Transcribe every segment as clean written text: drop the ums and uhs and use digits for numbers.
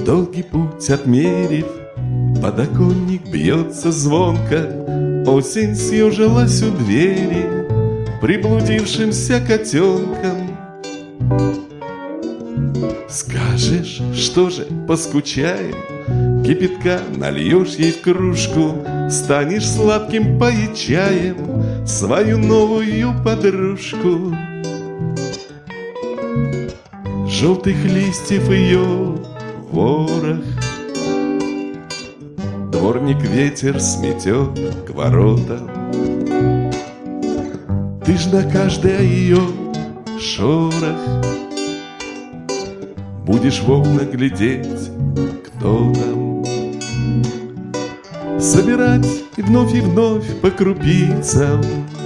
Долгий путь отмерив, подоконник бьется звонко, осень съежилась у двери приблудившимся котенком. Скажешь, что же, поскучаем, кипятка нальешь ей в кружку, станешь сладким поить чаем свою новую подружку. Желтых листьев ее ворох дворник ветер сметет к воротам. Ты ж на каждое ее шорох будешь в окна глядеть, кто там. Собирать и вновь по крупицам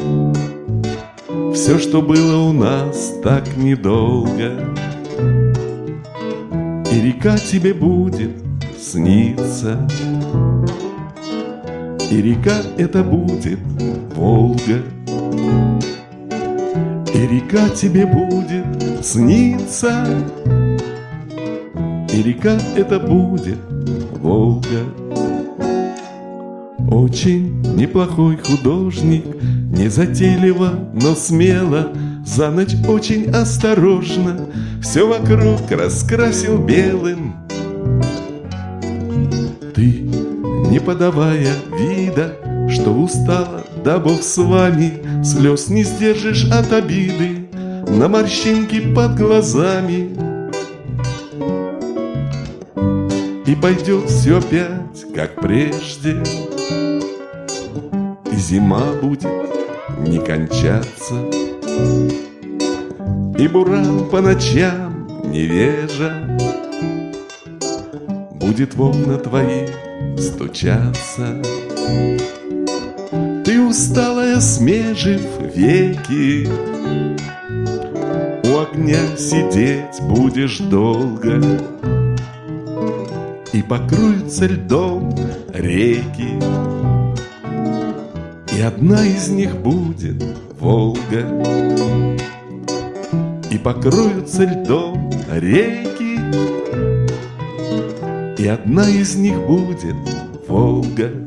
все, что было у нас так недолго. И река тебе будет сниться, и река это будет Волга. И река тебе будет сниться, и река это будет Волга. Очень неплохой художник, незатейливо, но смело, за ночь очень осторожно все вокруг раскрасил белым. Ты, не подавая вида, что устала, да Бог с вами, слез не сдержишь от обиды на морщинки под глазами. И пойдет все опять, как прежде, и зима будет не кончаться, и буран по ночам невежа будет в окна твои стучаться. Ты усталая, смежив веки, у огня сидеть будешь долго, и покроются льдом реки, и одна из них будет Волга. И покроются льдом реки, и одна из них будет Волга.